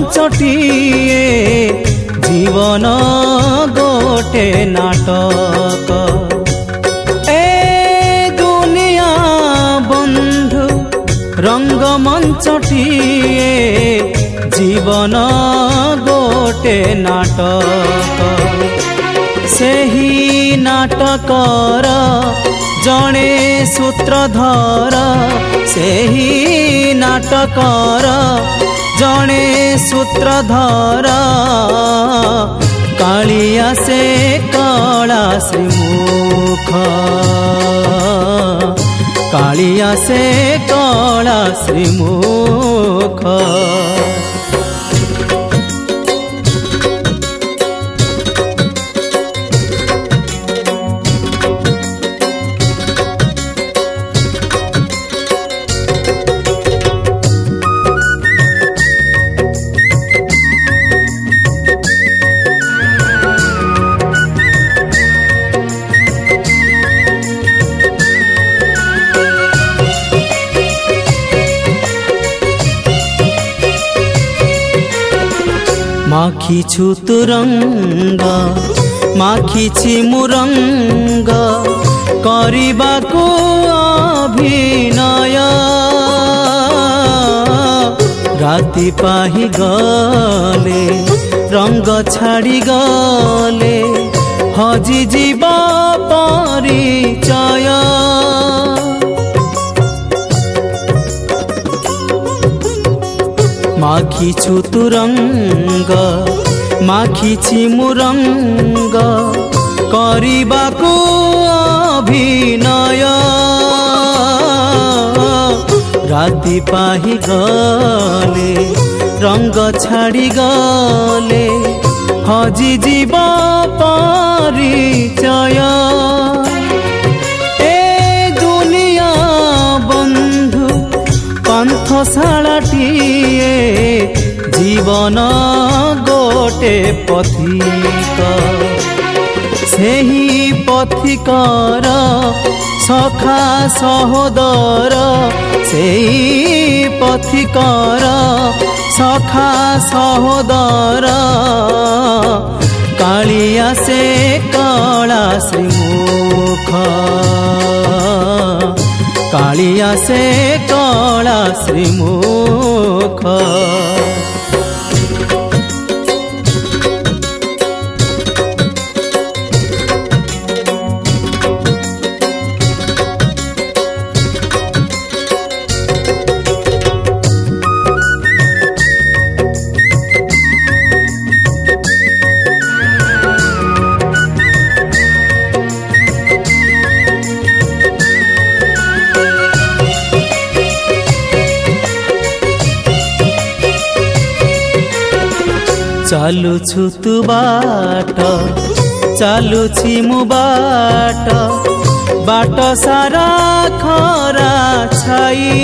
मंचटिए जीवन गोटे नाटक ए दुनिया बंधु रंग मंचटिए जीवन गोटे नाटक सेही नाटकर जणे सूत्रधर सेही नाटकर जणे सूत्रधर कालिया से कला श्रीमुख कालिया से कला श्रीमुख माखिछु तुरंग माखिछि मुरंग करिबाको अभिनय राति पाहि गले रंग छाड़ी गले हजि जीवा परिचय माखिछु तुरंग माखिछि मुरंग करिबाको अभिनय राति पाहि गले रंग छाड़ी गले हजि जीवा परिचय ए दुनिया बंधु पांथशालाटिए जीवन गोटे पथिक सेही पथिकर सखा सहोदर सेही पथिकर सखा सहोदर कालिया से कला श्रीमुख कालिया से कला श्रीमुख चालुछु तु बाट चालुछि मु बाट बाट सारा खरा छाई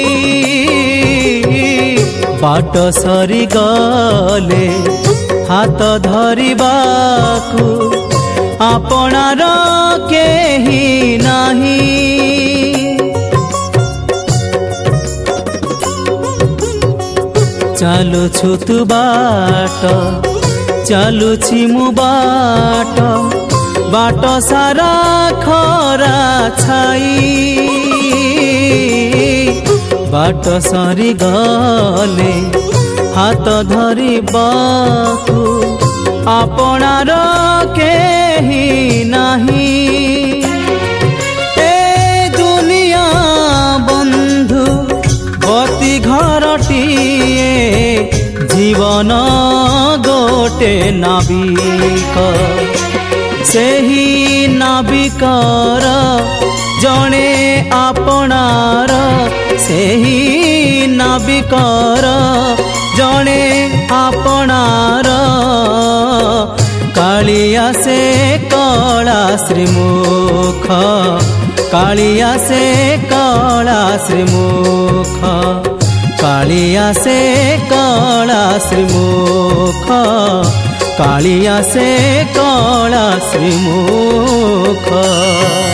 बाट सरी गले हाथ धरिबाकु आपणार केही नाही चालुछु तु बाट चालुछि मु बाट बाट सारा खरा छाई बाट सरी गले हाथ धरिबाकु आपणार केही नाही ए दुनिया बंधु गति घरटिए जीवन गोटे नाविक सेही नाविकर जणे आपणार सेही नाविकर जणे आपणार कालिया से कला श्रीमुख कालिया से कला श्रीमुख कालिया से कला श्रीमुख कालिया से कला श्रीमुख।